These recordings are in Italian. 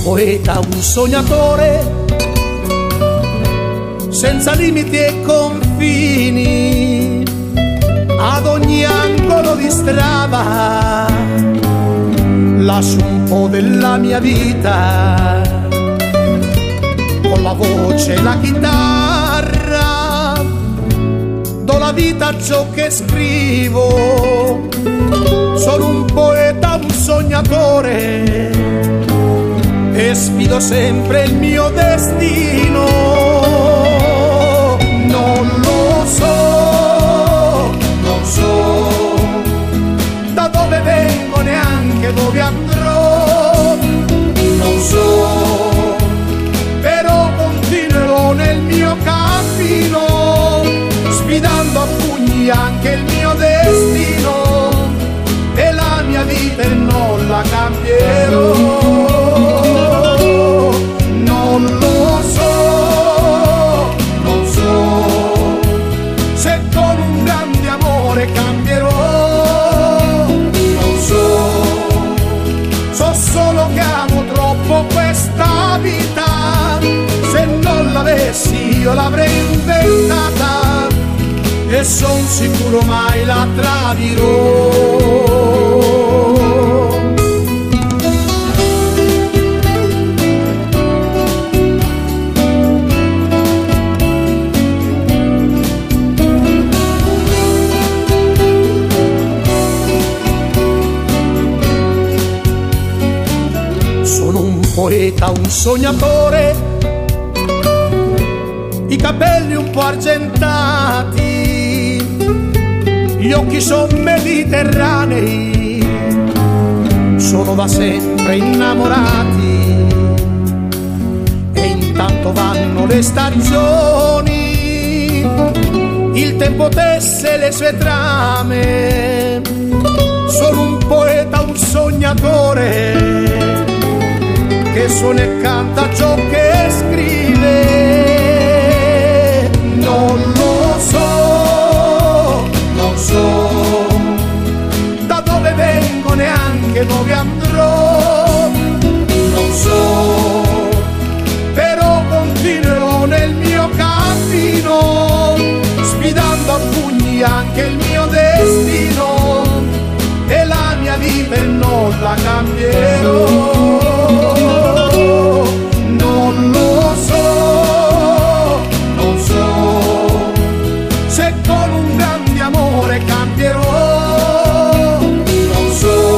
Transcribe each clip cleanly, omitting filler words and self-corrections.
poeta, un sognatore, senza limiti e confini, ad ogni angolo di strada lascio un po' della mia vita, con la voce e la chitarra do la vita a ciò che scrivo. Sono un poeta, un sognatore, e sfido sempre il mio destino. Non lo so, non so da dove vengo, neanche dove andrò, non so, però continuerò nel mio cammino, sfidando a pugni anche il mio destino, e la mia vita e non la cambierò. Non lo so, non so se con un grande amore cambierò, non so solo che amo troppo questa vita, se non l'avessi io l'avrei inventata, e son sicuro mai la tradirò. Sono un poeta, un sognatore, i capelli un po' argentati, gli occhi son mediterranei, sono da sempre innamorati, e intanto vanno le stagioni, il tempo tesse le sue trame. Sono un poeta, un sognatore, che suona e canta ciò che scrive. Non lo so, non so da dove vengo, neanche dove andrò, non so, però continuerò nel mio cammino, sfidando a pugni anche il mio destino, e la mia vita e non la cambierò. Non lo so, non so se con un grande amore cambierò, non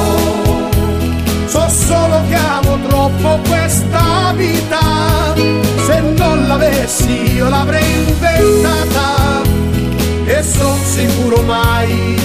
so solo che amo troppo questa vita, se non l'avessi io l'avrei inventata, e son sicuro mai